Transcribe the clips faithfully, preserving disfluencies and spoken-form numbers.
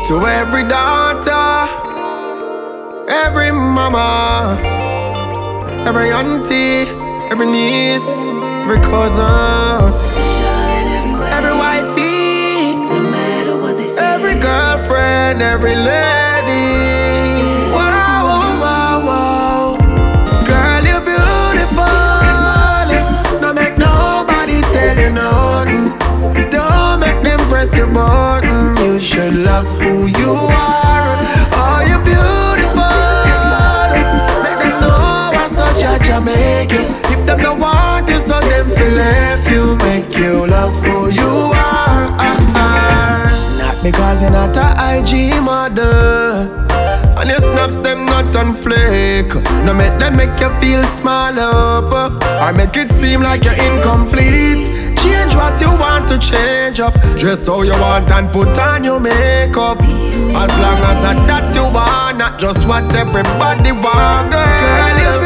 To every daughter, every mama, every auntie, every niece, every cousin, every wifey, every girlfriend, every lady. Wow, wow, wow, wow. Girl, you're beautiful. Don't make nobody tell you nothing. Don't make them press your button. You should love who you are. Oh, you're beautiful. Make them know what such a Jamaica you. If them don't want you, so them feel left you. Make you love who you are. Ah, ah. Not because you're not a I G model, and your snaps them not on flake. No make them make you feel small up, or make it seem like you're incomplete. Change what you want to change up. Dress how you want and put on your makeup. As long as I that you want, not just what everybody want. Girl, you're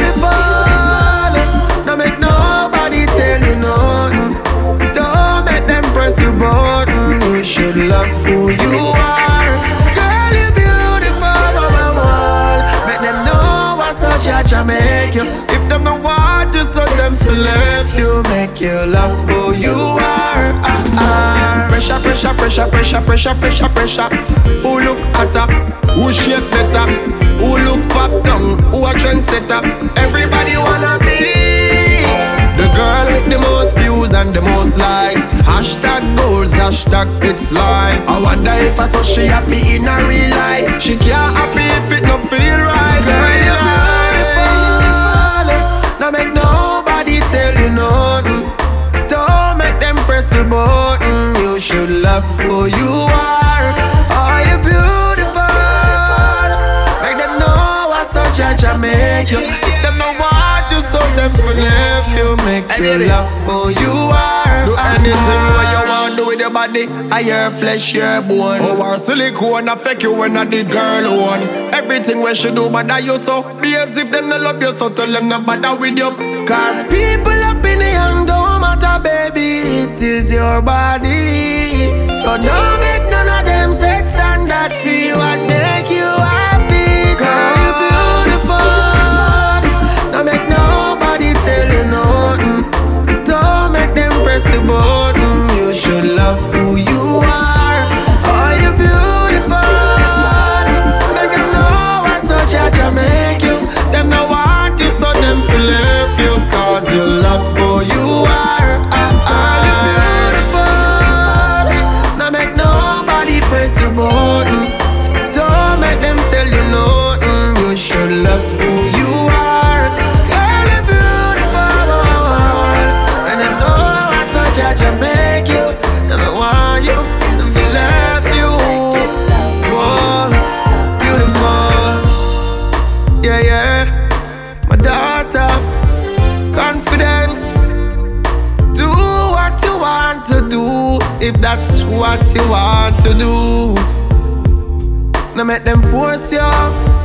beautiful. Don't make nobody tell you nothing. Don't make them press your button. You should love who you are. Girl, you're beautiful. Make them know what such a Jamaica. If them don't want you, so them feel left you. Make you love who you are. Ah, ah. Pressure, pressure, pressure, pressure, pressure, pressure, pressure. Who look hotter? Who shape better? Who look pop down? Who a trendsetter? Everybody wanna be the girl with the most views and the most likes. Hashtag goals, hashtag it's life. I wonder if I saw she happy in her real life. She can't happy if it no feel right. Girl, you're beautiful. Now make nobody tell you nothing. Don't make them press your button. You should love who you are. Oh, you're beautiful. Make them know what such a Jamaica. If them don't want you, so them for left you. Make you love who you are. Do anything what you want, do with your body. I your flesh, your bone. Oh, our silicone affect you when I the girl one. Everything we should do, but that you so. Behaves if them not love you, so tell them not bother with you. Cause people up in the hand don't matter, baby. It is your body. So don't make none of them sex standard feel what make you happy. Girl, you're beautiful. Don't make nobody tell you nothing. Don't make them press the button. You should love who you are. Oh, you're beautiful. Make them know what such a Jamaica. Them no want you, so them feel left you. Cause you love who you are. Ah, ah. You're beautiful. Now make nobody press your button. Don't make them tell you nothing. You should love who you are. Girl, you're beautiful. And them know what such a Jamaica. Them don't want you, them feel left you. Oh, beautiful. Yeah, yeah. My daughter, confident. Do what you want to do, if that's what you want to do. Now make them force you.